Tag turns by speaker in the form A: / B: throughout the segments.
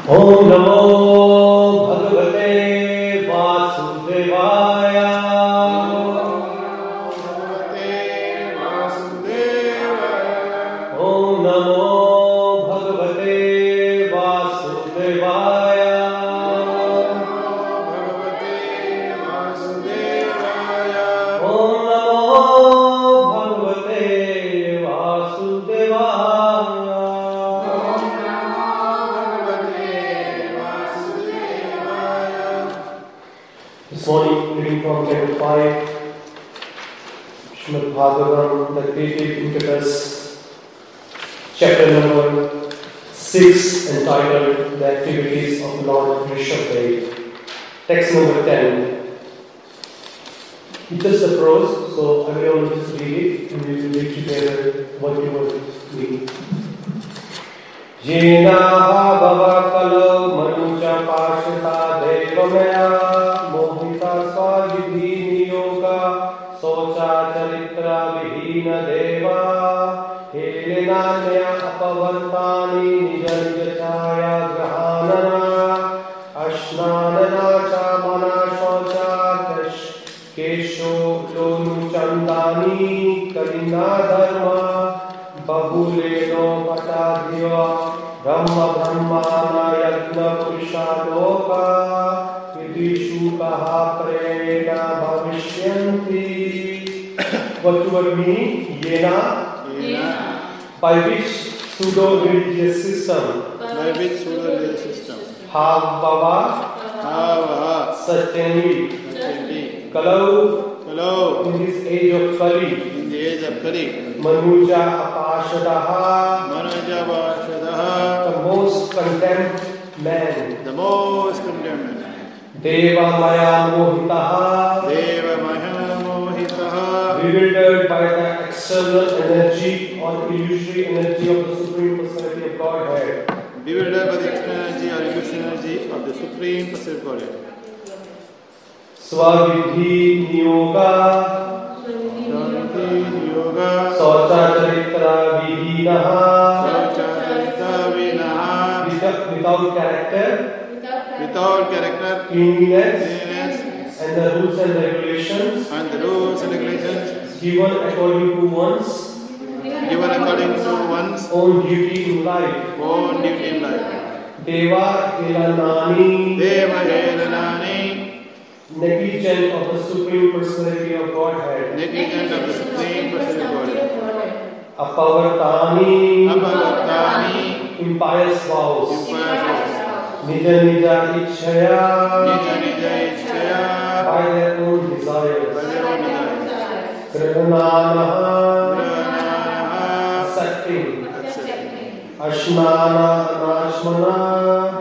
A: ओम नमो भगवते वासुदेवाय। ओम नमो भगवते वासुदेवाय। ओम नमो भगवते वासुदेवाय। This morning, reading from chapter 5, Srimad Bhagavatam, the creative impetus, chapter number 6, entitled The Activities of Lord Rishabhdev. Text number 10. It's just the prose, so I will only just read it and we will read together what you will read. Jena bhava kalo manuja pashita devamaya mohita swadvidhi niyoga socha charitra vihina deva helenanya apavartani nija nija chaya grahanana ashnanana cha mana socha kesho lonu chandani kalinga dharma bahuleno patadhiva Brahma Brahmana Yagna Purusha Loka Vidishu Kaha Prena Bhavishyanti. What would mean? Yena. By which pseudo-religious system? Bhava. Certainly. Kalau. In this age of Kali. Manuja Apashadaha. The most condemned man. Deva Maya Mohitaha. Bewildered by the external energy or illusory energy of the Supreme Personality of Godhead. Swavidhi Niyoga. Socha Charitra Vihinaha. Without character, cleanliness, and the rules and regulations, given according to one's own duty in life. Deva Helanani, negligent of the Supreme Personality of Godhead. Apavartani, impious vows. Nija nija ichchaya, by their own desires. Grahananaha, accepting. Ashnana anashmana,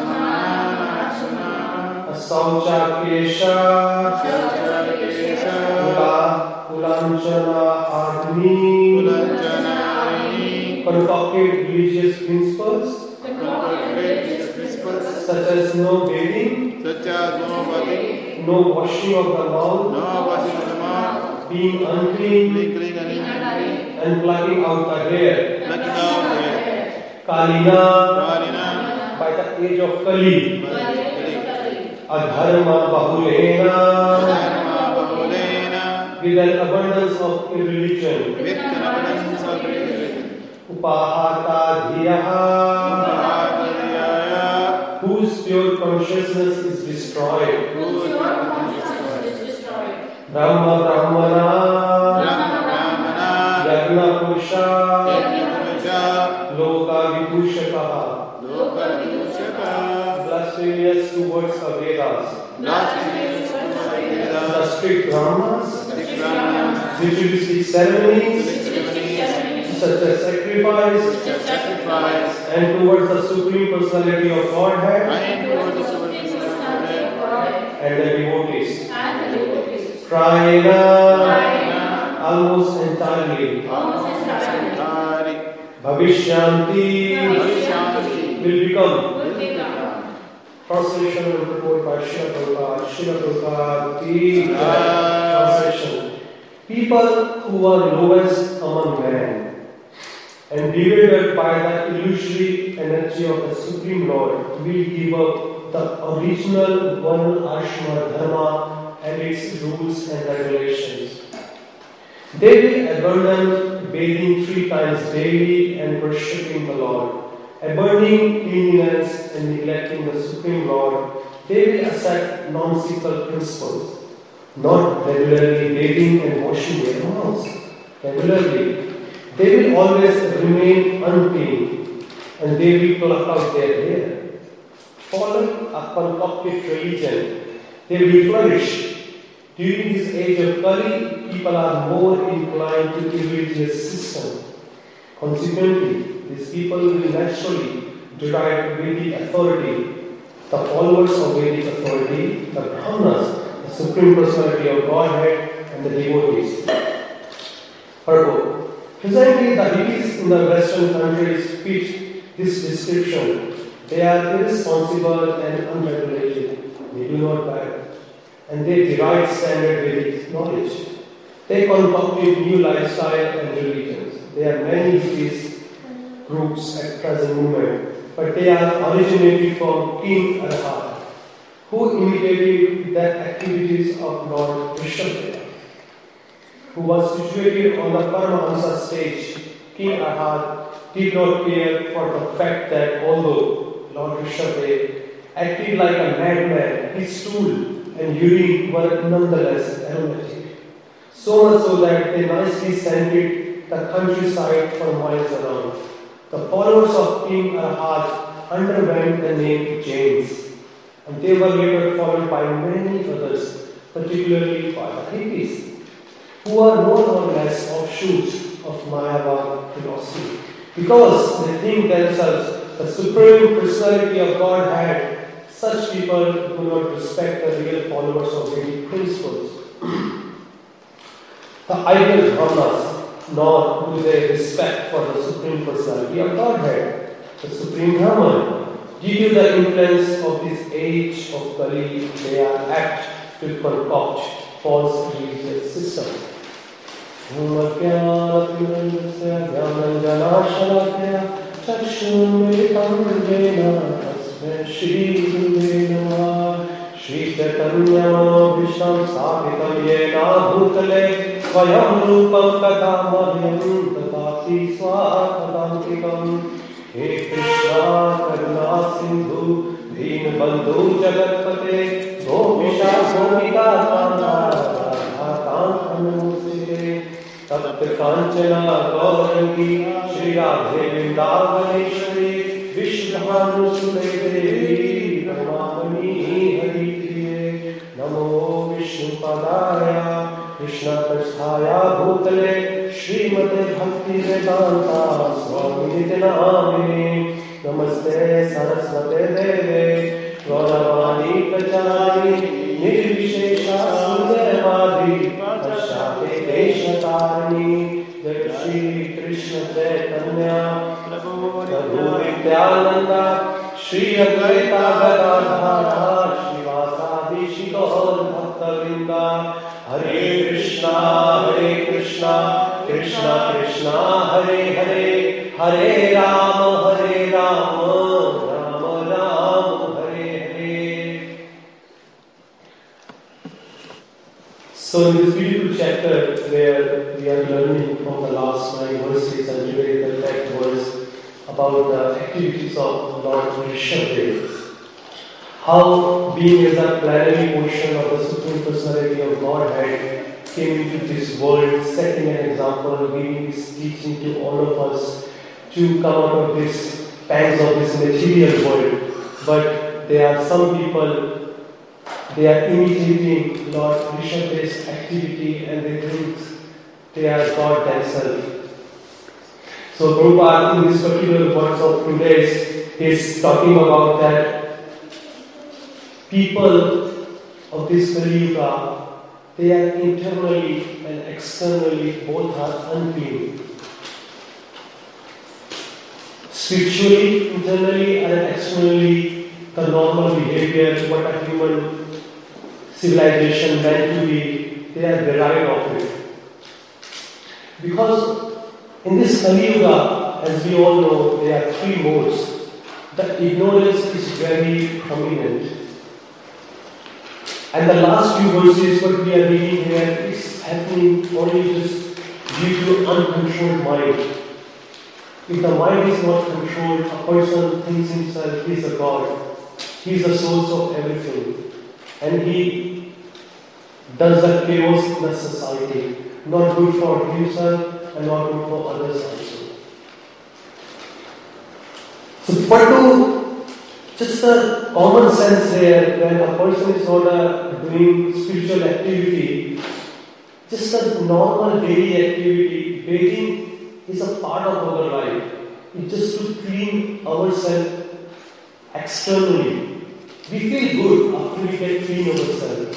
A: asaucha kesha, kulanchana admi, concocted religious principles. Such as no bathing, no washing of the mouth, being unclean, and plucking out the hair. Kalina, by the age of Kali. Adharma bahulena, with an abundance of irreligion. Upahata dhiyaha, whose pure consciousness is destroyed. Brahma Brahmana, Yagna Purusha, Loka Vibhushakaha, blasphemous towards the Vedas. The strict Brahmas, ritualistic ceremonies, such as sacrifice, and towards the Supreme Personality of Godhead, and the devotees. Trayena, almost entirely. Bhavishyanti, will become. Translation and report by Srila Prabhupada. Translation. People who are lowest among men and bewildered by the illusory energy of the Supreme Lord, will give up the original Varna Ashrama Dharma and its rules and regulations. They will abandon bathing 3 times daily and worshipping the Lord, abandoning cleanliness and neglecting the Supreme Lord. They will accept non-physical principles, not regularly bathing and washing their mouths. Regularly, they will always remain unclean, and they will pluck out their hair. Following a concocted religion, they will flourish. During this age of Kali, people are more inclined to religious system. Consequently, these people will naturally derive Vedic authority. The followers of Vedic authority, the Brahmanas, the Supreme Personality of Godhead, and the devotees. Purport. Presently, the hippies in the Western countries fit this description. They are irresponsible and unregulated. They do not buy, and they derive standard Vedic knowledge. They concocted new lifestyle and religions. There are many hippies groups at present moment, but they are originated from King Arhat, who imitated the activities of Lord Rishabhadeva, who was situated on the Paramahansa stage. King Arhat did not care for the fact that although Lord Rishabhadeva acted like a madman, his stool and urine were nonetheless aromatic, so much so that they nicely scented the countryside for miles around. The followers of King Arhat underwent the name Jains, and they were later followed by many others, particularly by the hippies, who are more or less offshoots of Mayavad philosophy, because they think themselves the Supreme Personality of Godhead. Such people do not respect the real followers of Vedic principles, the ideal Brahmanas, nor do they respect for the Supreme Personality of Godhead, the Supreme Brahman. Due to the influence of this age of Kali, they are apt to concoct false religious systems. Shri Chaitanya Visham Savitam Yena Bhutale Svayam Rupam Kadamahyam Tatati Swatadantikam. He Krishna Karuna Sindhu Deen Bandhu Jagatpate Gopisha Gopika Kanta Radha Kanusite Tat Kanchana Gaurangi Shri Radhe Vrindavaneshwari Vishnu Devi Brahmani Hari Namo Vishnu Padaya Krishna Prasthaya Bhutale Srimate Bhakti Vedanta Swami Nityanamini Namaste Saraswate Deve Gauravani Prachari Nirvishesha Sundaravadi Pashate Deshatarani Jai Shri Krishna Chaitanya Prabhu Nityananda Shri Advaita Gadadhara Shivasadi Shikor Bhakta Hare Krishna, Krishna Krishna, Hare Hare, Hare Rama, Rama Rama, Hare Hare. So in this beautiful chapter where we are learning from the last 9 verses, and today the 10th verse about the activities of Lord Rishabhadeva. How being as a plenary portion of the Supreme Personality of Godhead came into this world, setting an example, giving this teaching to all of us to come out of this pangs of this material world. But there are some people, they are imitating Lord Rishabhadev's activity and they think they are God themselves. So Prabhupada in this particular words of today's is talking about that people of this Kali Yuga, they are internally and externally both are unclean. Spiritually, internally and externally, the normal behavior, what a human civilization meant to be, they are derived of it. Because in this Kali Yuga, as we all know, there are three modes. The ignorance is very prominent. And the last few verses, what we are reading here, is happening only just due to uncontrolled mind. If the mind is not controlled, a person thinks himself he is a God. He is the source of everything. And he does the chaos in the society. Not good for himself and not good for others also. So, but to just a common sense here, when a person is not doing spiritual activity, just a normal daily activity, bathing is a part of our life. It's just to clean ourselves externally. We feel good after we get clean ourselves.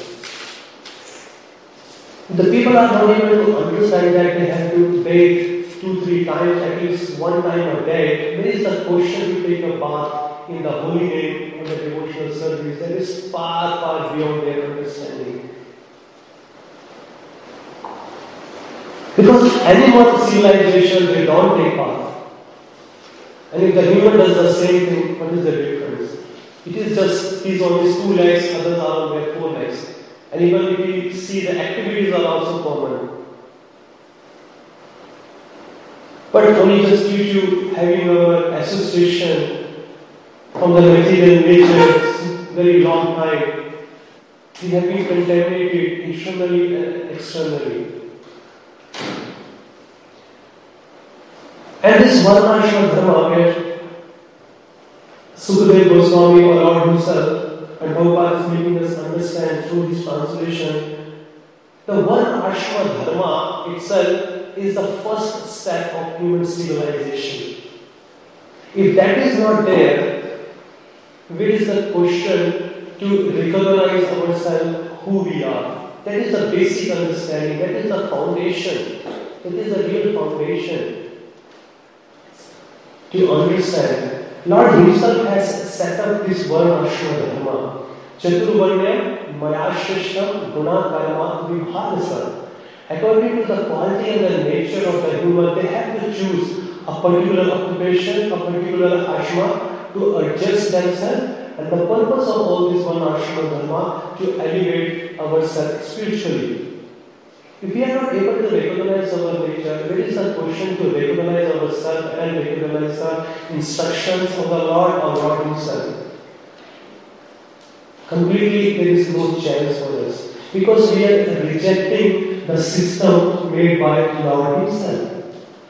A: The people are not able to understand that they have to bathe 2-3 times, at least 1 time a day. There is the question to take a bath in the holy name of the devotional service. That is far, far beyond their understanding. Because animal civilization, they don't take bath. And if the human does the same thing, what is the difference? It is just, he's on his 2 legs, others are on their 4 legs. And even if we see the activities are also common. But only just due to having our association from the material nature very long time, we have been contaminated internally and externally. And this Varnashram Dharma, where Sukadeva Goswami or Lord himself and Prabhupada is making us understand through his translation, the Varnashram Dharma itself is the first step of human civilization. If that is not there, where is the question to recognize ourselves who we are? That is the basic understanding, that is the foundation, that is the real foundation. To understand, Lord himself has set up this Varnashram Dharma. Chaturvarnyam Mayashrishtam Guna Karma Vibhadasa. According to the quality and the nature of the human, they have to choose a particular occupation, a particular ashma to adjust themselves. And the purpose of all this Varnashram Dharma to elevate ourselves spiritually. If we are not able to recognize our nature, where is the question to recognize ourselves and recognize the instructions of the Lord or Lord himself? Completely there is no chance for us. Because we are rejecting the system made by Lord himself.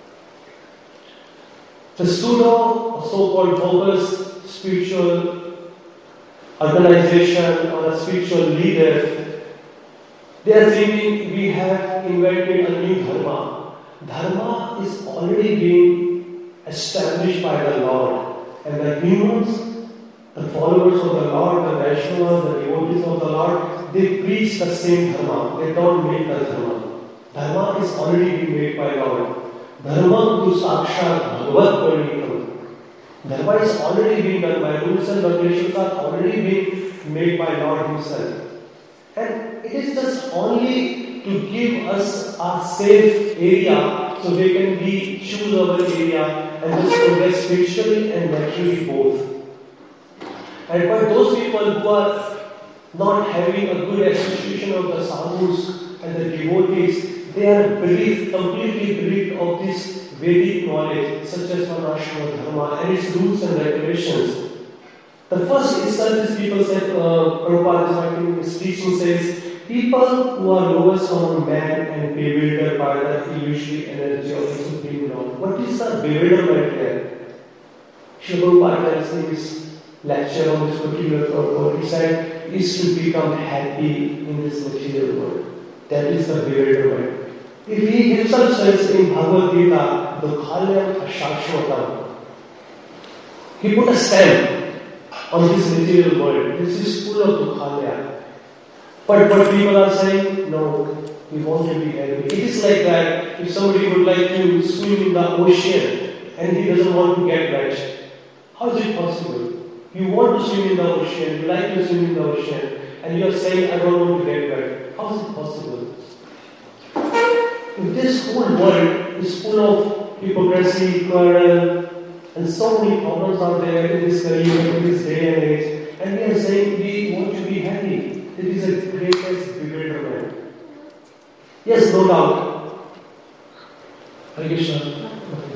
A: The pseudo, so-called bogus spiritual organization or a spiritual leader, they are thinking we have invented a new dharma. Dharma is already being established by the Lord. And the humans, the followers of the Lord, the Vaishnavas, the devotees of the Lord, they preach the same dharma. They don't make the dharma. Dharma is already being made by Lord. Dharma tu sakshat bhagavat parinitam. Dharma is already being done by rules and regulations are already being made by Lord himself. And it is just only to give us a safe area so we can choose our area and just progress spiritually and naturally both. And but those people who are not having a good association of the sadhus and the devotees, they are completely bereft of this Vedic knowledge, such as Varnashram Dharma and its rules and regulations. The first instance is people said, Prabhupada is writing in his teaching says, people who are lowest among men and bewildered by the illusory energy of the Supreme Lord. What is the bewilderment here? Srila Prabhupada in his lecture on this particular purport, he said, is to become happy in this material world. That is the bewilderment. If he himself says in Bhagavad Gita, Dukhalyam Ashashvatam, he put a stamp on this material world. This is full of dukhalya. But people are saying, no, we want to be happy. It is like that. If somebody would like to swim in the ocean and he doesn't want to get wet, how is it possible? You want to swim in the ocean, you like to swim in the ocean, and you are saying, I don't want to get wet. How is it possible? If this whole world is full of hypocrisy, quarrel, and so many problems are there in this career, in this day and age. And we are saying we want to be happy. It is the greatest bewilderment. Yes, no doubt. Hare Krishna.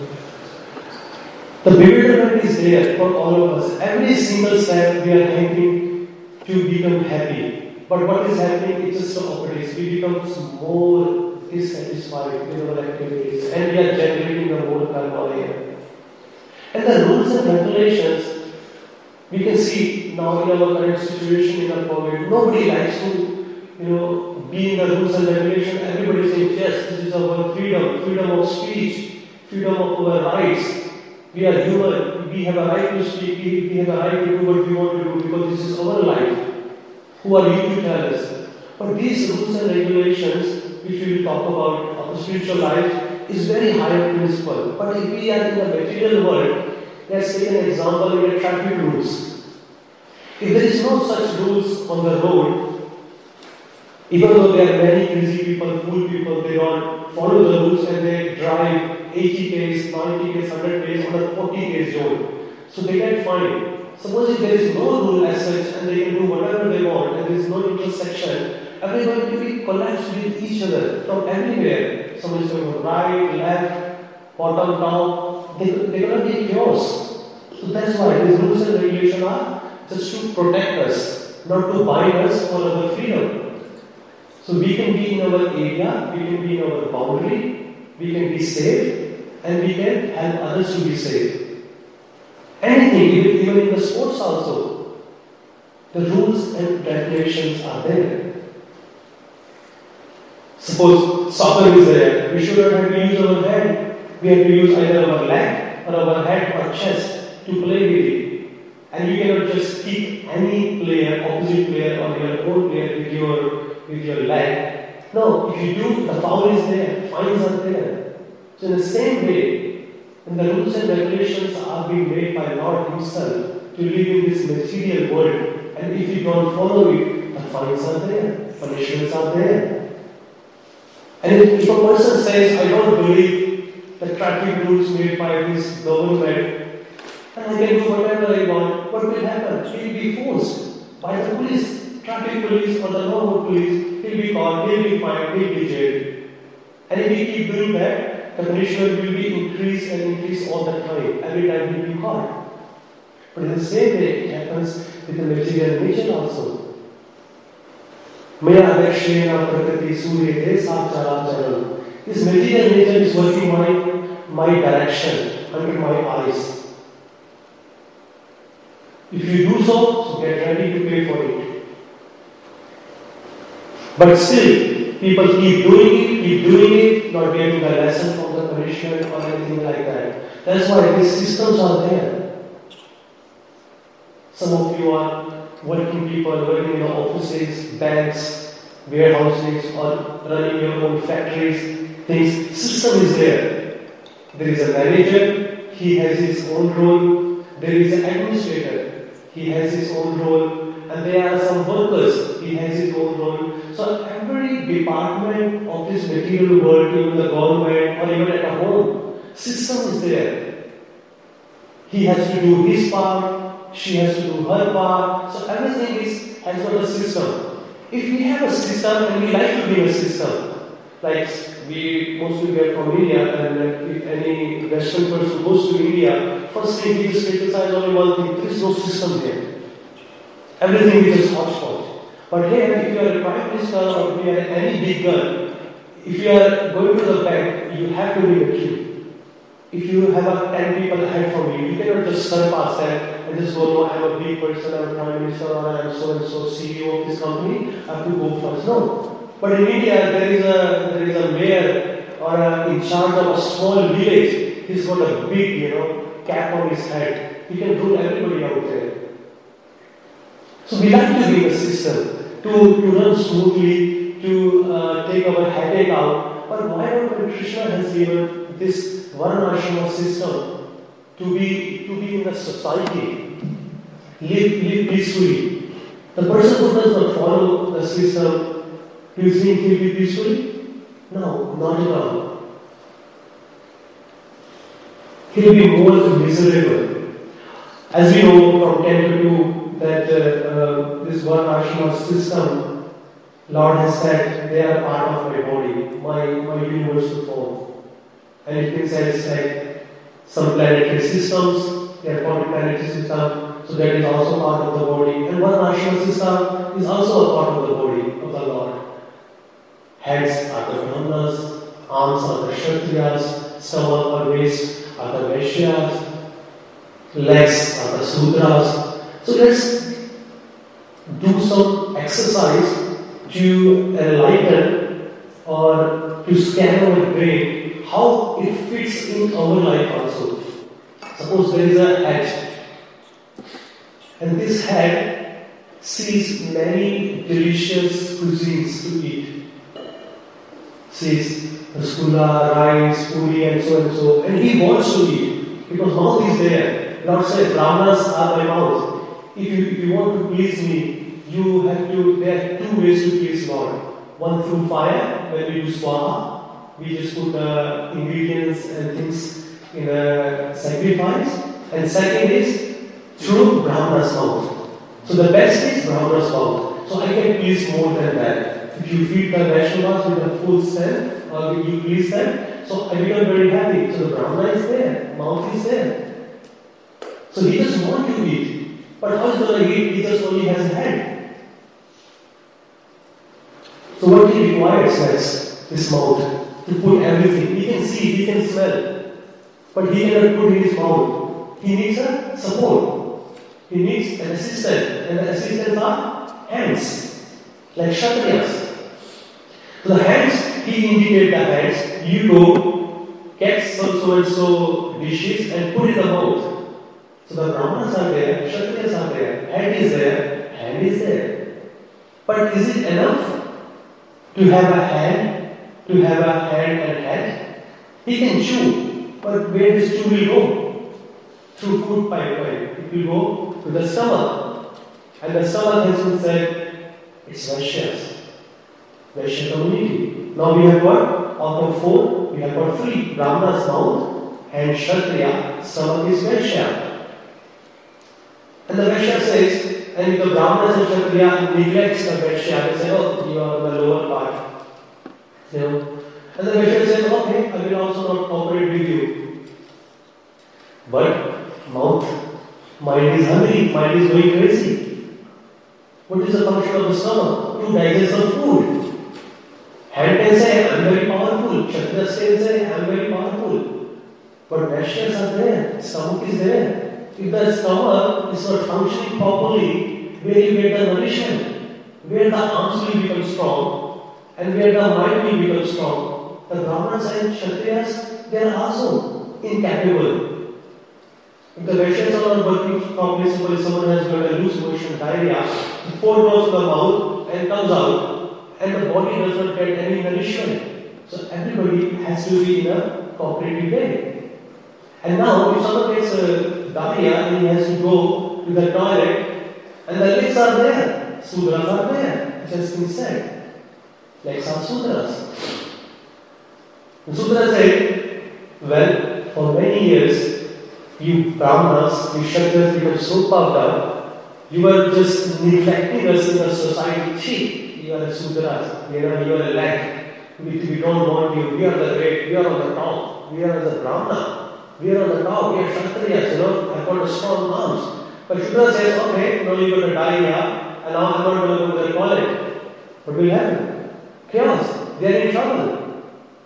A: The bewilderment is there for all of us. Every single step we are taking to become happy. But what is happening? It's just the opposite. We become more dissatisfied with our activities, and we are generating the more karma here. And the rules and regulations, we can see now in our current situation in the COVID, nobody likes to, be in the rules and regulations. Everybody says, yes, this is our freedom of speech, freedom of our rights. We are human, we have a right to speak, we have a right to do what we want to do because this is our life. Who are you to tell us? But these rules and regulations, which we will talk about of the spiritual life, is very higher principle. But if we are in the material world, let's take an example in the traffic rules. If there is no such rules on the road, even though there are many crazy people, fool people, they don't follow the rules and they drive 80 km, 90 km, 100 km on a 40 km zone. So they get fined. Suppose if there is no rule as such and they can do whatever they want and there is no intersection, everyone will be collapsed with each other from everywhere. Someone is going right, left, bottom, down. They cannot be chaos. So that's why these rules and regulations are just to protect us, not to bind us for our freedom. So we can be in our area, we can be in our boundary, we can be safe, and we can help others to be safe. Anything, even in the sports also, the rules and regulations are there. Suppose soccer is there, we should not have to use our hand. We have to use either our leg or our head or chest to play with it. And you cannot just kick any player, opposite player or your own player with your leg. No, if you do, the foul is there, fines are there. So in the same way, when the rules and regulations are being made by Lord Himself to live in this material world, and if you don't follow it, the fines are there, punishments are there. And if a person says, I don't believe the traffic rules made by this government, and I can do whatever I want, what will happen? He will be forced by the police, traffic police or the normal police. He'll be caught, he'll be fined, he'll be jailed. And if he keep doing that, the punishment will be increased and increased all the time. Every time he'll be caught. But in the same way, it happens with the material nature also. Maya adakshena prakriti suryate satcharacharam. This material nature is working my direction under my eyes. If you do so get ready to pay for it. But still, people keep doing it, not getting the lesson from the punishment or anything like that. That's why these systems are there. Some of you are working people, working in the offices, banks, warehouses, or running your own factories. Things, system is there. There is a manager, he has his own role. There is an administrator, he has his own role. And there are some workers, he has his own role. So every department of this material world, even the government or even at home, system is there. He has to do his part, she has to do her part. So everything has got a system. If we have a system and we like to be a system, like we mostly get from India, and if any Western person goes to India, first thing he just criticizes only one thing: there is no system here. Everything is just hodgepodge. But here, if you are a prime minister or if you are any big girl, if you are going to the bank, you have to be a queue. If you have 10 people ahead from you, you cannot just surpass them and just go, no, I am a big person, I am a prime minister, or I am so and so CEO of this company, I have to go first. No. But in India, there is a mayor or in charge of a small village. He's got a big, cap on his head. He can rule everybody out there. So we like to be a system, to run smoothly, to take our headache out. But why not when Krishna has given this Varnashrama system to be in the society, live peacefully? The person who does not follow the system, do you think he will be peacefully? No, not at all. he'll be more miserable. As we know from 10 to 2 that this one ashrama system, Lord has said they are part of my body, my universal form. And it means that it's like some planetary systems, they are called planetary system, so that is also part of the body. And one ashrama system is also a part of the body of the Lord. Heads are the Brahmanas, arms are the Kshatriyas, stomach or waist are the Vaishyas, legs are the Sudras. So let's do some exercise to enlighten or to scan our brain how it fits in our life also. Suppose there is a head, and this head sees many delicious cuisines to eat. Sees rasgulla, rice, puri, and so, and he wants to eat because mouth is there. Lord says, Brahmanas are my mouth. If you want to please me, you have to. There are two ways to please Lord. One through fire, when we do swaha, we just put ingredients and things in a sacrifice. And second is through Brahmana's mouth. So the best is Brahmana's mouth. So I can please more than that. If you feed the Vaishnavas with a full strength, or you please them, so I become very happy. So the Brahmana is there, mouth is there. So he just wants to eat. But how is going to eat? He just only has a head. So what he requires is this mouth to put everything. He can see, he can smell, but he cannot put in his mouth. He needs a support. He needs an assistant, and the assistants are hands, like Kshatriyas. So the hands, he indicates the hands. You go, get some so and so dishes and put in the mouth. So the Brahmanas are there, Kshatriyas are there, head is there, hand is there. But is it enough to have a hand, and head? He can chew, but where this chew will go? Through food pipeline. It will go to the stomach. And the stomach has been said, it's Vaishyas. Vaishya community. Now we have got, out of 4, we have got 3. Brahmana's mouth, hand Kshatriya, stomach is Vaishya. And the Vaishya says, and if the Brahmanas and Kshatriya neglects the Vaishya, they say, oh, you are the lower part. You know? And the Vaishya says, okay, I will also not cooperate with you. But mind is hungry, mind is going crazy. What is the function of the stomach? To digest the food. Hand can say, I am very powerful. Kshatriya can say, I am very powerful. But Vaishyas are there, stomach is there. If the stomach is not functioning properly, where you get the nourishment, where the arms will become strong, and where the mind will become strong, the Brahmanas and Kshatriyas, they are also incapable. If the Vaishyas are not working properly, suppose someone has got a loose motion diarrhea, the food goes to the mouth and comes out, and the body does not get any nourishment. So everybody has to be in a cooperative way. And now, if someone gets diarrhea and he has to go to the toilet, and the legs are there, Sudras are there, which has been said. Legs are Sudras. The Sudras said, well, for many years, you Brahmanas, you Kshatriyas become so puffed up, you are just neglecting us in the society. You are a Sudras, you are a leg. We don't want you, we are the great, we are on the top, we are the Brahmana, we are on the top, we are Kshatriyas, I've got strong arms. But Shudra says, okay, now you're going to die here, and now I'm not going to go to the toilet. What will happen? Chaos, they are in trouble.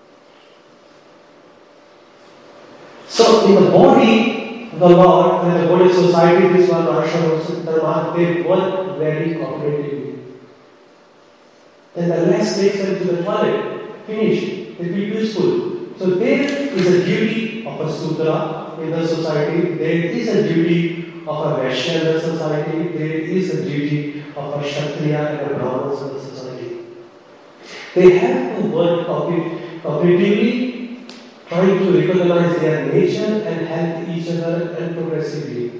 A: So in the body of the Lord, and the body of society, this one, Maharashtra, they work very cooperatively. Then the legs takes them to the toilet. Finished. It will be peaceful. So there is a duty of a Sudra in the society. There is a duty of a Vaishya in the society. There is a duty of a Kshatriya and a Brahmana in the society. They have to work cooperatively, trying to recognize their nature and help each other and progressively.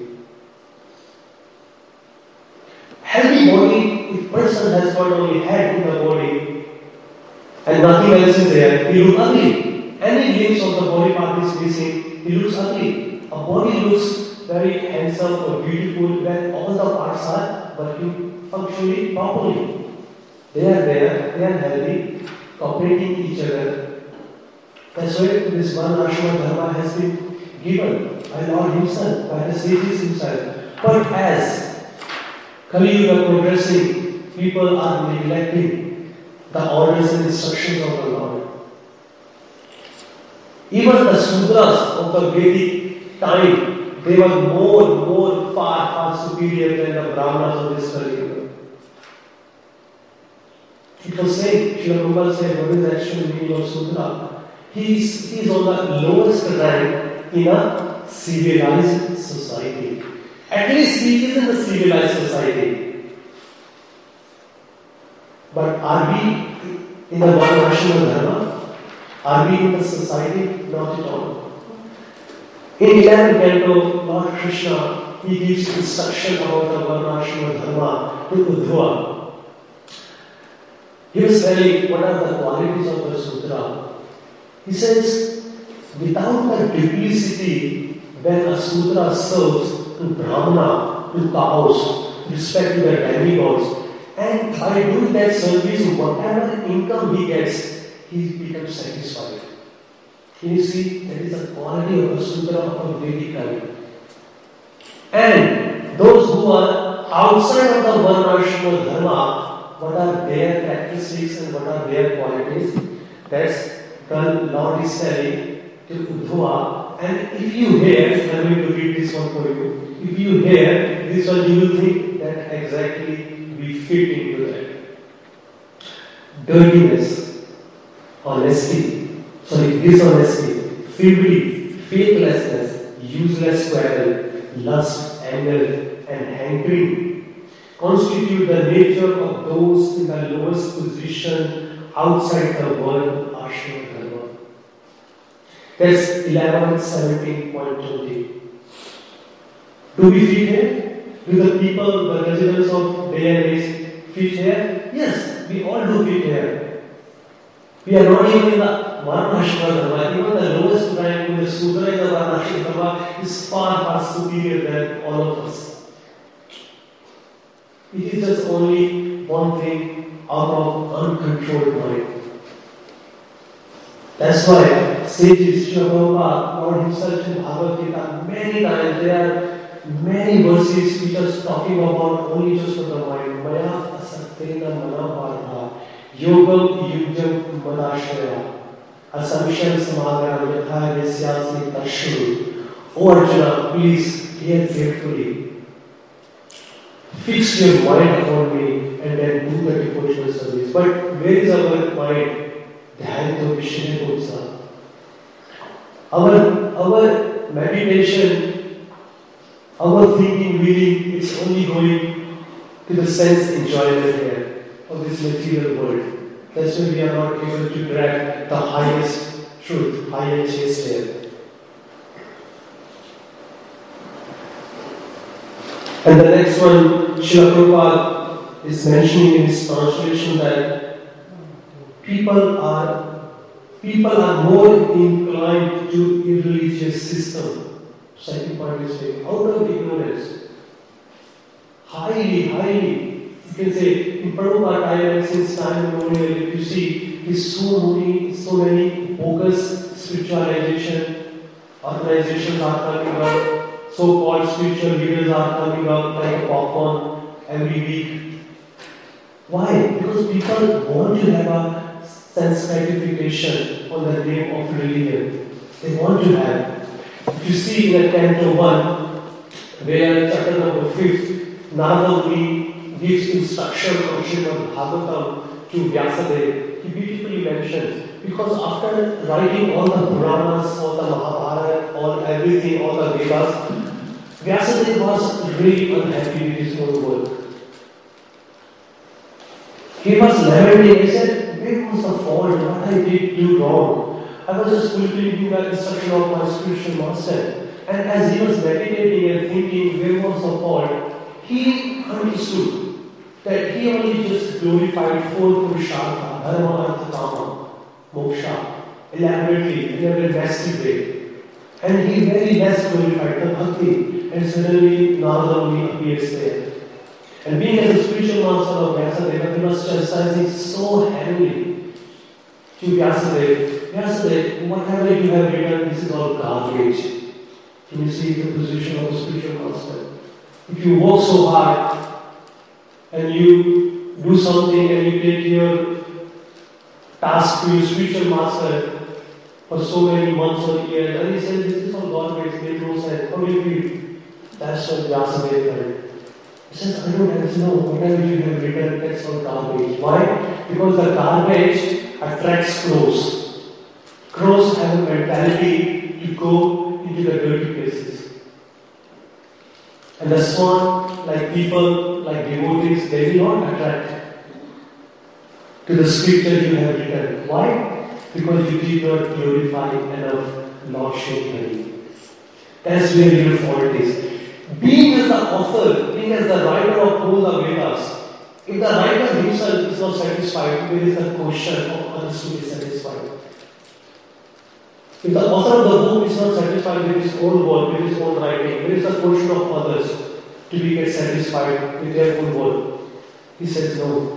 A: Healthy body, if person has got only head in the body and nothing else is there, he looks ugly. any limbs of the body part is missing, he looks ugly. A body looks very handsome or beautiful when all the parts are working functionally properly. They are there, they are healthy, cooperating each other. That's why this Varnashram Dharma has been given by Lord Himself, by the sages Himself. But as Kali Yuga progressing, people are neglecting the orders and instructions of the Lord. Even the Sudras of the Vedic time, they were far superior than the Brahmanas of this Kali Yuga. It was said, Srila Prabhupada said, what is the actual meaning of Sudra? He is on the lowest rank in a civilized society. At least he is in the civilized society. But are we in the Varnashram Dharma? Are we in the society? Not at all. In 11th canto, Lord Krishna, He gives instruction about the Varnashram Dharma to Uddhava. He was telling what are the qualities of the Sudra. He says, without the duplicity, when a Sudra serves to Brahmana, to cows, respect to the demigods, and by doing that service, whatever income he gets, he becomes satisfied. Can you see? That is the quality of a Sudra of Vedic time. And those who are outside of the Varnashram Dharma, what are their characteristics and what are their qualities? That's the Lord is telling to Uddhava. And if you hear, I'm going to read this one for you. If you hear this one, you will think that exactly we fit into that. Dirtiness, dishonesty, frivolity, faithlessness, useless quarrel, lust, anger, and hankering constitute the nature of those in the lowest position outside the world Ashram Dharma. That's 11:17.20. Do we fit here? Do the people, the residents of Bay and Race fit here? Yes, we all do fit here. We are not even in the Varnashram Dharma. Even the lowest rank in the Sudra in the Varnashram Dharma is far superior than all of us. It is just only one thing out of uncontrolled mind. That's why sages, Srila Prabhupada, Lord Himself in Bhagavad Gita, many times there are many verses which are talking about only just for the mind. Maya asatena manapardha, yogam yujam madashraya, assumption samagram yatha yasyasmi tashru. O Arjuna, please hear carefully. Fix your mind upon me and then do the devotional service. But where is our mind? Dhyanto Vishnu Gopsa. Our meditation, our thinking really is only going to the sense enjoyment here of this material world. That's why we are not able to grab the highest truth, highest taste here. And the next one, Srila Prabhupada is mentioning in his translation that people are more inclined to irreligious system. Second point is saying, out of ignorance, highly, you can say, in Prabhupada time, since time immemorial, you see, is so many bogus spiritualization organizations are coming up. So-called spiritual leaders are coming up like a popcorn every week. Why? Because people want to have a sense gratification on the name of religion. They want to have. If you see in the Canto 1, where chapter number 5, Narada Muni gives instruction on Srimad Bhagavatam to Vyasadeva, he beautifully mentions, because after writing all the Puranas, all the Mahabharata, all everything, all the Vedas, Vyasadeva was really unhappy with his own work. He was lamenting, he said, where was the fault? What I did do wrong? I was just fulfilling the instruction of my spiritual master. And as he was meditating and thinking where was the fault, he understood that he only just glorified four Purushartha, Dharma, Artha, Kama, Moksha. elaborately, in a very massive way. And he very less glorified the bhakti, and suddenly Narada Muni appears there. And being as a spiritual master of Vyasadeva, he was chastising so heavily to Vyasadeva. Vyasadeva, whatever you have written, this is all garbage. Can you see the position of the spiritual master? If you work so hard, and you do something and you take your task to your spiritual master for so many months or years, and he says, this is all garbage, make no sense. How do you feel? That's what Vyasadeva did. He says, I don't know, whatever you have written, that's all garbage. Why? Because the garbage attracts crows. Crows have a mentality to go into the dirty places. And the swan, like people, like devotees, they will not attract to the scripture you have written. Why? Because you did not glorify enough Lord Shri Hari. That's where your fault is. Being as the author, being as the writer of all the Vedas, if the writer himself is not satisfied, where is the question of others to be satisfied? If the author of the book is not satisfied with his own work, with his own writing, where is the question of others to be get satisfied with their own work? He says no.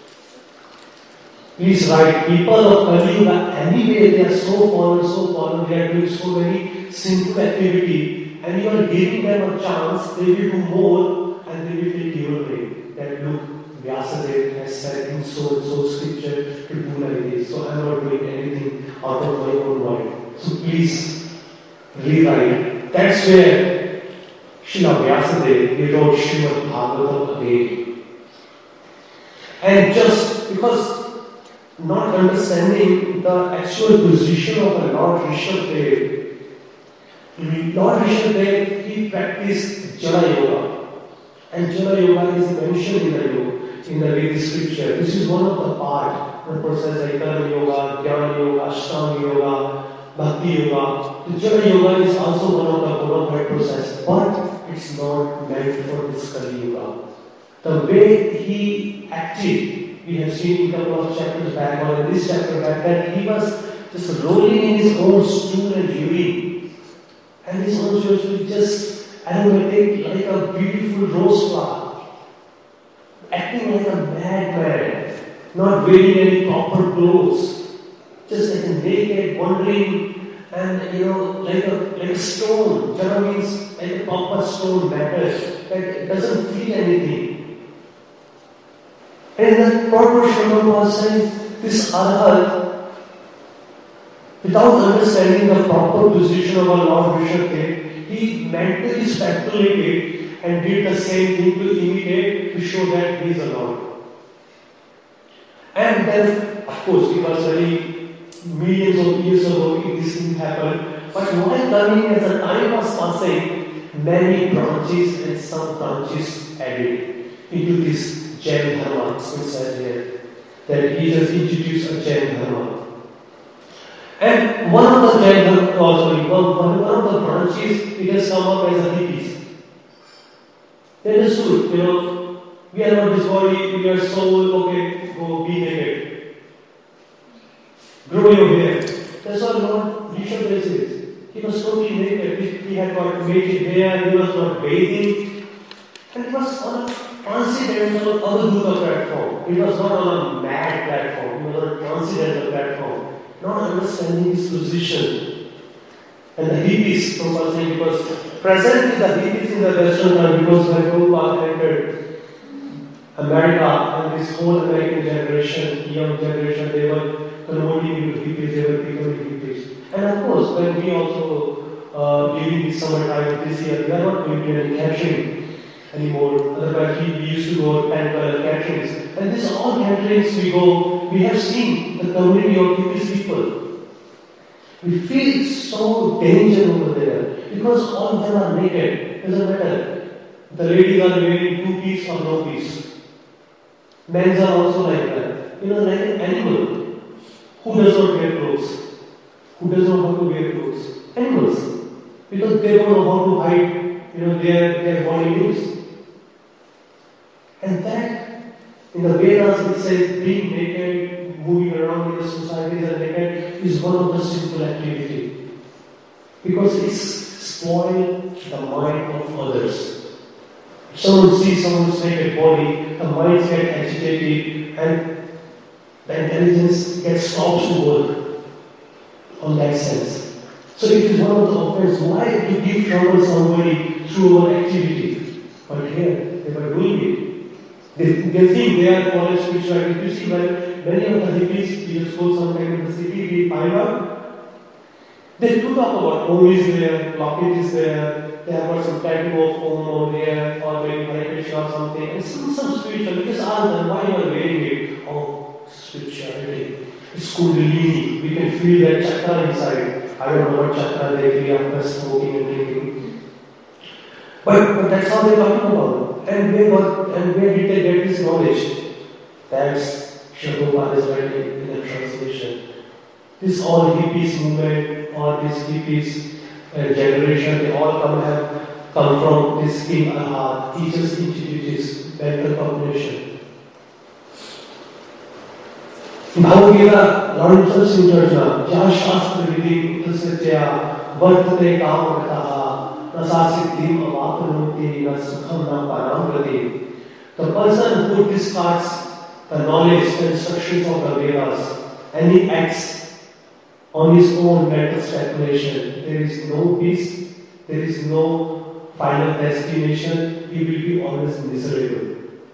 A: Please write. People of Kali Yuga, anyway, they are so fallen, they are doing so many sinful activity, and you are giving them a chance, they will do more, and they will take your way. That look, Vyasadeva has said in so and so scripture to do like this, so I am not doing anything out of my own mind. So please rewrite. That's where Srila Vyasadeva wrote Srimad Bhagavatam again. And just because not understanding the actual position of the Lord Rishabhdev, Lord Rishabhdev, he practiced Jala Yoga. And Jala Yoga is mentioned in the Vedic scripture. This is one of the part, the process like Karma Yoga, Jnana Yoga, Ashtanga Yoga, Bhakti Yoga. The Jala Yoga is also one of the bona fide process, but it's not meant for this Kali Yoga. The way he acted, we have seen a couple of chapters back, or in this chapter back, that he was just rolling in his own stool and urine. And his own stool was just aromatic like a beautiful rose flower. Acting like a madman, not wearing any proper clothes. Just like a naked, wandering, and like a stone. Jana means like a proper stone matter that doesn't feel anything. And the Lord Shravan was saying, this Arhat, without understanding the proper position of our Lord Rishabhdev, he mentally speculated and did the same thing to imitate, to show that he is a Lord. And then, of course, it was very millions of years ago this thing happened. But while coming, as the time was passing, many branches and sub-branches added into this Jain Dharma, it's said here, that he just introduced a Jain Dharma. And one of the Jain Dharma, one of the branches, it has come up as a hippies. They understood, we are not this body, we are soul, okay, go be naked. Grow your hair. That's what Lord Rishabhdev says. He was totally naked, he had got naked hair, he was not bathing, and he was on a transcendental Avadhuta platform. He was not on a mad platform, he was on a transcendental platform, not understanding his position. And the hippies, Prabhupada saying, because presently the hippies in the Western world, because when Prabhupada entered America, and this whole American generation, young generation, they were converting into hippies, they were becoming hippies. And of course, when we also, during the summertime this year, we are not going to any catering anymore. Otherwise, we used to go and gatherings. And this all gatherings we go, we have seen the community of these people. We feel so danger over there because all of them are naked. Doesn't matter. The ladies are wearing two-piece or no-piece. Men are also like that. Like an animal. Who does not wear clothes? Who does not know how to wear clothes? Animals. Because they don't know how to hide, their body use. And that, in the Vedas, it says being naked, moving around in the societies and naked, is one of the sinful activity because it's spoil the mind of others. If someone sees someone's naked body, the mind gets agitated and the intelligence gets stops to work on that sense. So it is one of the offense. Why to give trouble somebody through our activity? But here they were doing it. They think they are college spirituality. You see, when many of the hippies, you just go sometime in the city, we find out, they do talk about Om is there, Locket is there, they have got some tattoo of Om over there, or maybe Hare Krishna or something, and some spiritual. You just ask them why you are wearing it. Oh, spirituality. It's Kundalini. We can feel that chakra inside. I don't know what chakra they feel after smoking and drinking. But that's how they're talking about. And where did they get this knowledge? That's Prabhupada is writing in the translation. This all hippies movement, or this hippies generation, they all have come from this King Arhat. He just introduces mental population. Bhagavad Gita, Lord himself in Jarjana, Jaya Shastra Vidhi Uttasatya, Vartate Kamarataha, Nasasiddhim Avapanoti, Nasukham Naparamrati. The person who discards the knowledge, the instructions of the Vedas, and he acts on his own mental speculation, there is no peace, there is no final destination, he will be always miserable.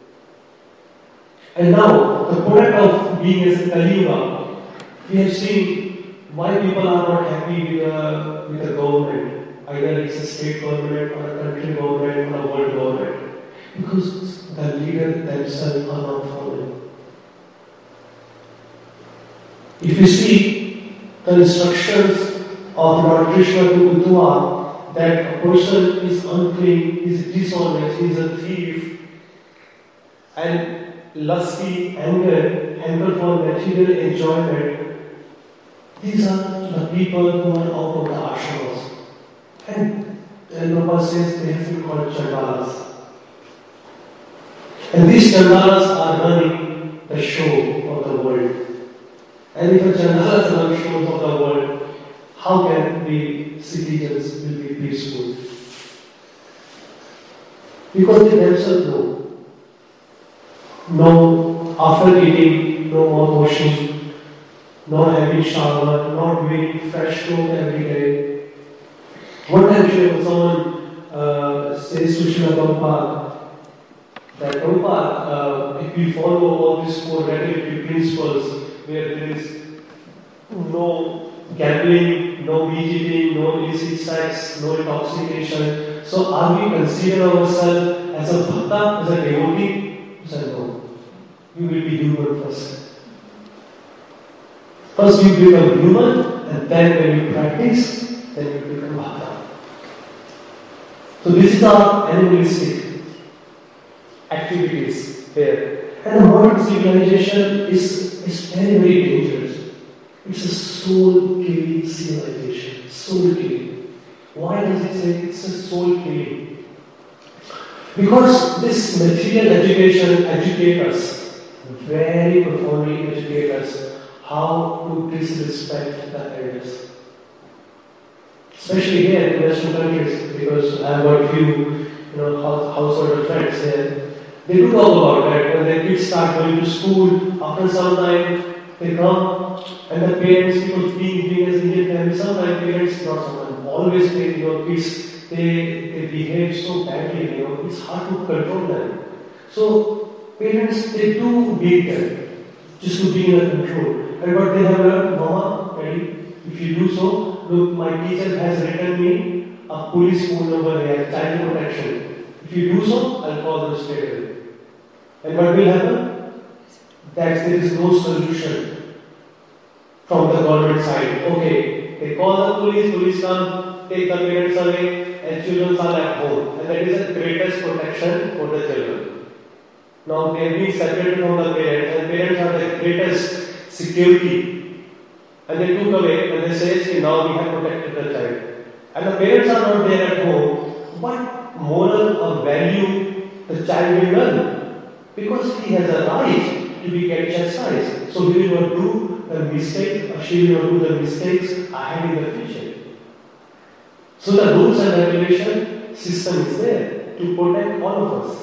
A: And now, the product of being as a Kali Yuga, we have seen why people are not happy with the government. Either it's a state government, or a country government, or a world government. Because the leaders themselves are not following. If you see the instructions of Lord Krishna to Uddhava, that a person is unclean, is dishonest, is a thief, and lusty, anger for material enjoyment, these are the people who are out of the ashramas. And Prabhupada says they have been called Chandalas. And these Chandalas are running the show of the world. And if the Chandalas run shows of the world, how can the citizens will be peaceful? Because they themselves know. No after eating, no mouth washing, no having shower, not wearing fresh clothes every day. One time someone says to Srila Prabhupada that Prabhupada, if we follow all these four regulatory principles where there is no gambling, no meat eating, no illicit sex, no intoxication, so are we consider ourselves as a bhakta, as a devotee? He said no. You will be human first. First you become human, and then when you practice, then you become bhakta. So this is our animalistic activities here. And the modern civilization is very, very dangerous. It's a soul-killing civilization. Soul-killing. Why does it say it's a soul-killing? Because this material education educates us, very profoundly educate us how to disrespect the elders. Especially here in Western countries, because I have got few household friends here. They do talk about that. When their kids start going to school, after some time they come and the parents, because being as Indian families, sometimes parents, not someone, always think kids, they behave so badly, it's hard to control them. So parents, they do beat them, just to be in control. And what they have learned, Mama, Daddy, if you do so, look, my teacher has written me a police phone number here, child protection. If you do so, I'll call them straight away. And what will happen? That there is no solution from the government side. Okay, they call the police come, take the parents away, and children are at home. And that is the greatest protection for the children. Now they are being separated from the parents, and parents are the greatest security. And they took away, and they say, now we have protected the child. And the parents are not there at home. What moral or value the child will learn? Because he has a right to be get chastised. So we will not do the mistake, or she will not do the mistakes ahead in the future. So the rules and regulation system is there to protect all of us.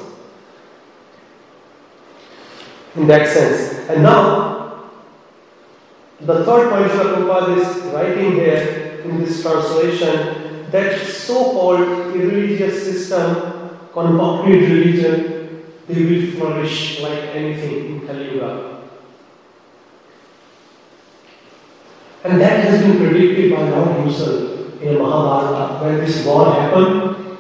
A: In that sense. And now, the third point Srila Prabhupada is writing here in this translation, that so-called irreligious system, concocted religion, they will flourish like anything in Kali Yuga. And that has been predicted by Lord himself in Mahabharata, when this war happened,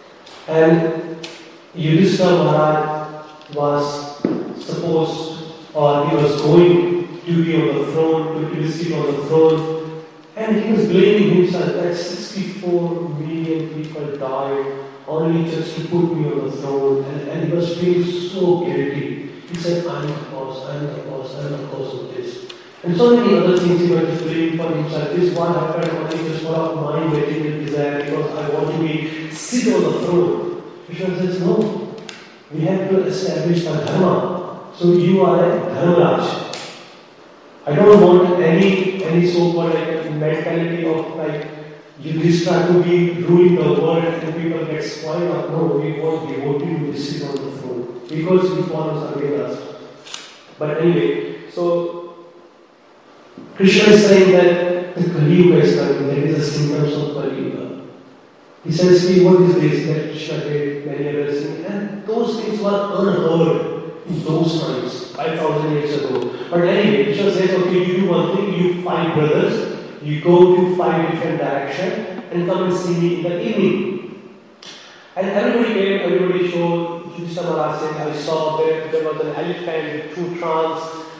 A: and Yudhishthira Maharaj was supposed, or he was going to be on the throne, to sit on the throne, and he was blaming himself that 64 million people died only just to put me on the throne, and he was feeling so guilty. He said, I am the cause, I am the cause, I am the cause of this. And so many other things he was just blaming for himself. This is what happened only just for our mind material desire, because I want to be sit on the throne. Krishna says, no, we have to establish the dharma. So you are a dharmaraj. I don't want any so-called mentality of Yudhishthira to be ruling the world and people get spoiled up. No, we want devotee to sit on the throne because we follow Sarvedas. But anyway, so Krishna is saying that the Kali Yuga is coming. There is a symptoms of Kali Yuga. He says, see, what is this that Krishna did, many others things, and those things were unheard in those times, 5,000 years ago. But anyway, Krishna says, okay, you do one thing, you 5 brothers, you go to 5 different directions and come and see me in the evening. And everybody came, everybody showed. Yudhishthira Maharaj said, I saw there was an elephant with 2 trunks,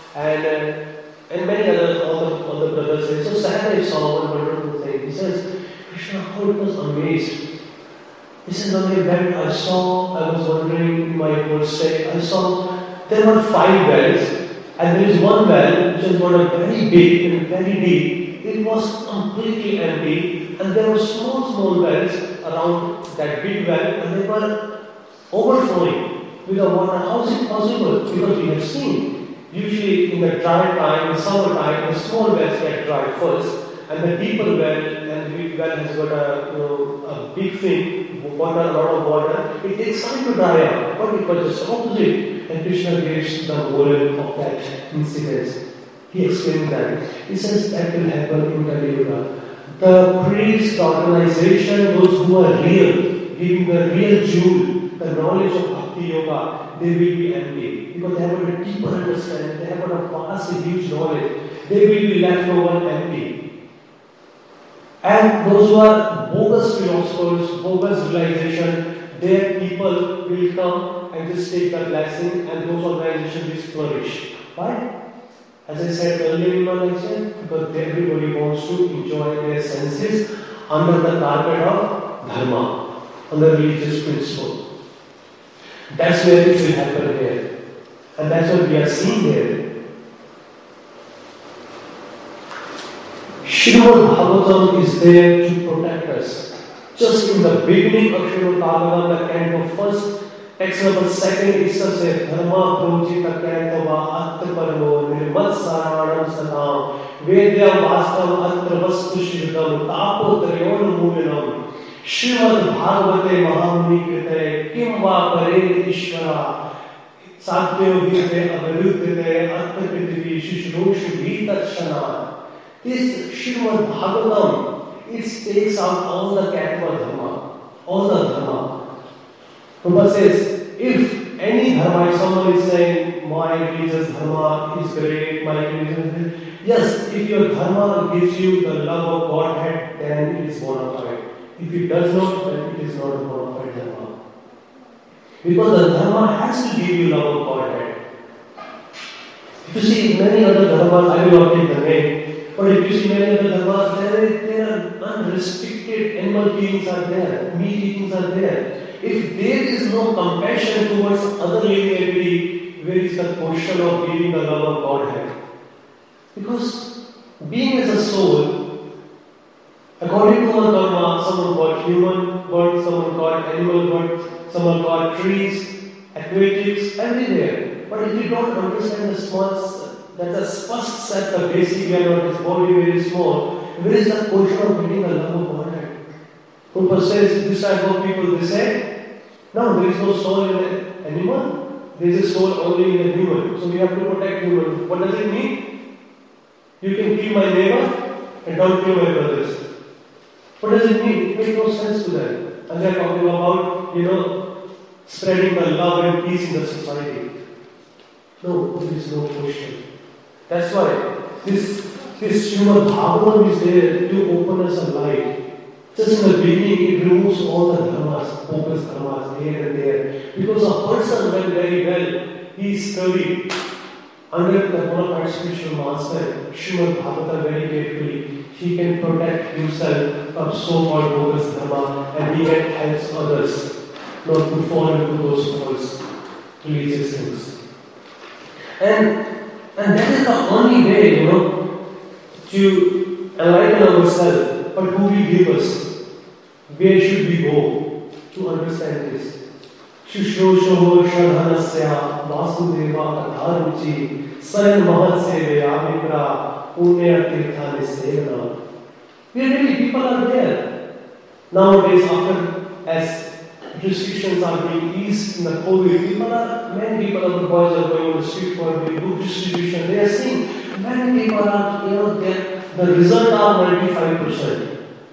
A: and many others, all the brothers said. So Sahadev saw one wonderful thing. He says, Krishna, how it was amazed. He says, when I went, I was wondering in my whole state, I saw there were 5 wells, and there is one well which has got a very big and very deep. It was completely empty, and there were small wells around that big well, and they were overflowing with the water. How is it possible? Because we have seen, usually in the dry time, in summer time, the small wells get dry first, and the deeper well, and the big well has got a big thing, water, a lot of water. It takes time to dry up, but it was just opposite. And Krishna gives the moral of that incident. He explained that. He says that will happen in Kali Yuga. The priests, the organization, those who are real, giving the real jewel, the knowledge of Bhakti Yoga, they will be empty. Because they have got a deeper understanding, they have got a vast, huge knowledge. They will be left over empty. And those who are bogus philosophers, bogus realization, their people will come and just take the blessing, and those organizations will flourish. Why? As I said earlier in my lecture, because everybody wants to enjoy their senses under the carpet of dharma, under religious principle. That's where it will happen here. And that's what we are seeing here. Srimad Bhagavatam is there to protect us. Just in the beginning of Srimad Bhagavatam, the canto first, text number 2, it says, Dharma projita kantava atra parvo nirmat saranam satam vedyam vastavam atra vastu shridam tapo trayon mulinam Srimad Bhagavate Mahamuni krite kim va pare ishvara satyo virte avaruddhite atra prithvi shishroshu vitatshana. This Srimad Bhagavatam, it takes out all the Katva Dharma, all the Dharma. Prabhupada says, if any Dharma, if someone is saying, my religious Dharma is great, my religion is great, yes, if your Dharma gives you the love of Godhead, then it is bona fide. If it does not, then it is not a bona fide Dharma. Because the Dharma has to give you love of Godhead. If you see many other Dharmas, I will not take the name, but if you see many other Dharmas, there are unrestricted animal beings are there, meat eatings are there. If there is no compassion towards other living entity, where is the question of giving the love of Godhead? Because being as a soul, according to our dharma, someone got human birth, someone got animal birth, someone got trees, aquatics, everywhere. But if you don't understand that the first set, the basic, his body very small, where is the portion of getting the love of Godhead? When person says this type of people, they say, no, there is no soul in the animal, there is a soul only in the human. So we have to protect human. What does it mean? You can kill my neighbor and don't kill my brothers. What does it mean? It makes no sense to them. And they are talking about, spreading the love and peace in the society. No, there is no question. That's why this Srimad Bhagavatam is there to open us a light. Just in the beginning, it removes all the dharmas, focus dharmas here and there. Because a person, when very well, he is studied under the bona fide spiritual master, Srimad Bhagavatam very carefully, he can protect himself from so-called bogus dharma and he can help others not to fall into those false religious things. And that is the only way, to enlighten ourselves. But who will give us? Where should we go to understand this? Shushosho Shadhanasya Vasudeva Katharuchi Sayan Mahatsevya Vipra Punya Tirtha Nisena. Really, people are there. Nowadays, as restrictions are being eased in the COVID, many people, our boys are going on the street for book distribution. They are seeing many people are, the result are 95%.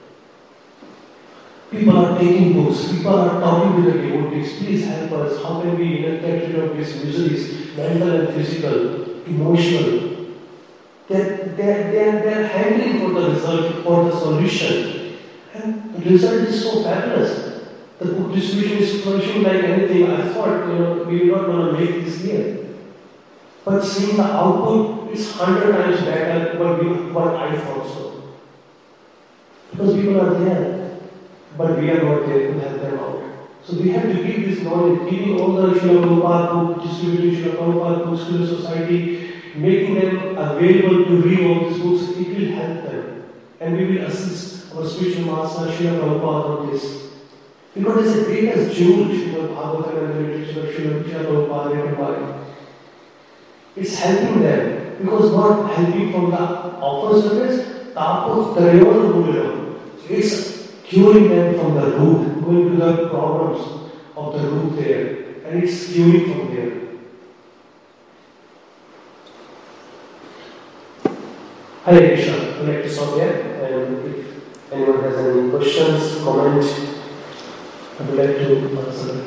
A: People are taking books, people are talking to the devotees, please help us, how can we get rid of these miseries, mental and physical, emotional. They're handling for the result, for the solution. And the result is so fabulous. The book distribution is flourishing like anything. I thought, we were not going to make this year. But seeing the output is 100 times better than what I thought so. Because people are there. But we are not there to help them out. So we have to give this knowledge, giving all the Srila Prabhupada books, distributing Srila Prabhupada books to the society, making them available to read all these books, it will help them. And we will assist our spiritual master Srila Prabhupada on this. Because it's the greatest jewel, Srimad Bhagavatam and the literature of Srila Prabhupada written by. It's helping them. Because not helping from the upper surface, tapos trayon bhulam. It's curing them from the root, going to the problems of the root there, and it's curing from there. Hare Krishna. I'd like to stop here, and if anyone has any questions, comments, I would like to answer.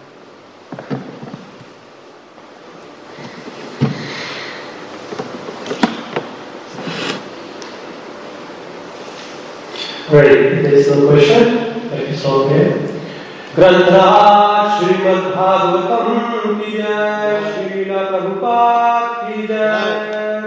A: Right, if there is no question, let me stop here. Grantha Srimad Bhagavatam ki jai, Srila Prabhupada ki jai.